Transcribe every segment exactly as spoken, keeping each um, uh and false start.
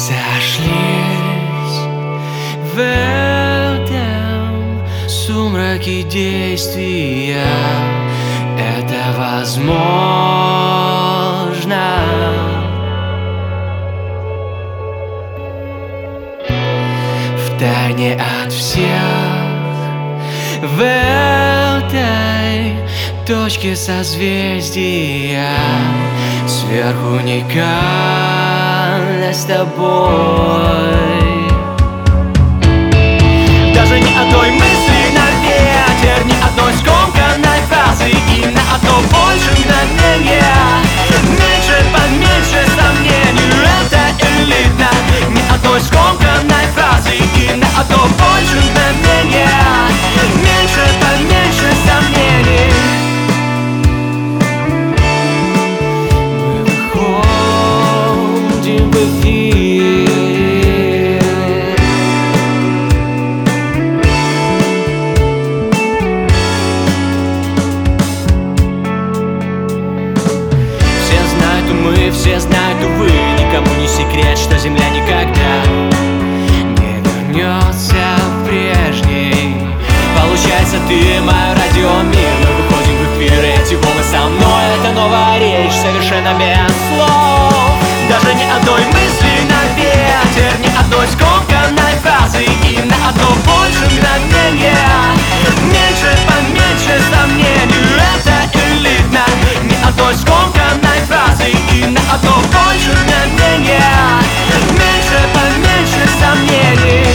сошлись в этом сумраке действия. Это возможно. Втайне от всех в этой точке созвездия сверху уникально с тобой. Даже ни одной мысли на ветер, ни одной скомканной фразы и на одно больше мгновения. Меньше, поменьше сомнений, это элитно. Ни одной скомканной фразы и на одно больше мгновения. Меньше, поменьше сомнений. Мы выходим в эфир. Все знают, и мы, все знают, увы, никому не секрет, что Земля никогда не вернется прежней. Получается, ты мой радиомир. Мы выходим в эфир, эти волны со мной. Это новая речь, совершенно без слов. Даже ни одной мысли на ветер, ни одной скомканной фразы и на одно больше мгновения. Меньше, поменьше сомнений, это элитно. Ни одной скомканной фразы и на одно больше мгновения. Меньше, поменьше сомнений.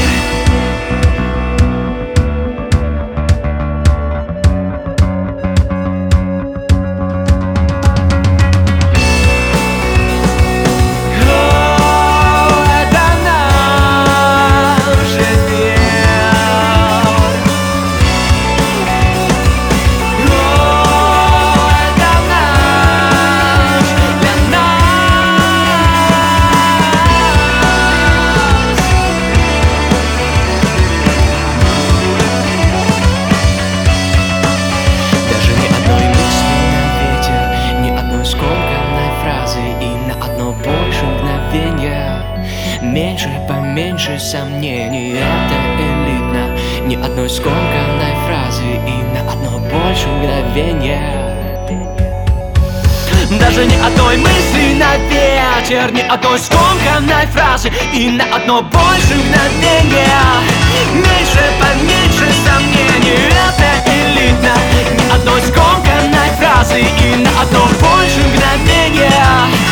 Меньше, поменьше сомнений, это элитно. Ни одной скомканной фразы и на одно больше мгновения. Даже ни одной мысли на ветер, ни одной скомканной фразы и на одно больше мгновения. Меньше, поменьше сомнений, это элитно. Ни одной скомканной фразы и на одно больше мгновения.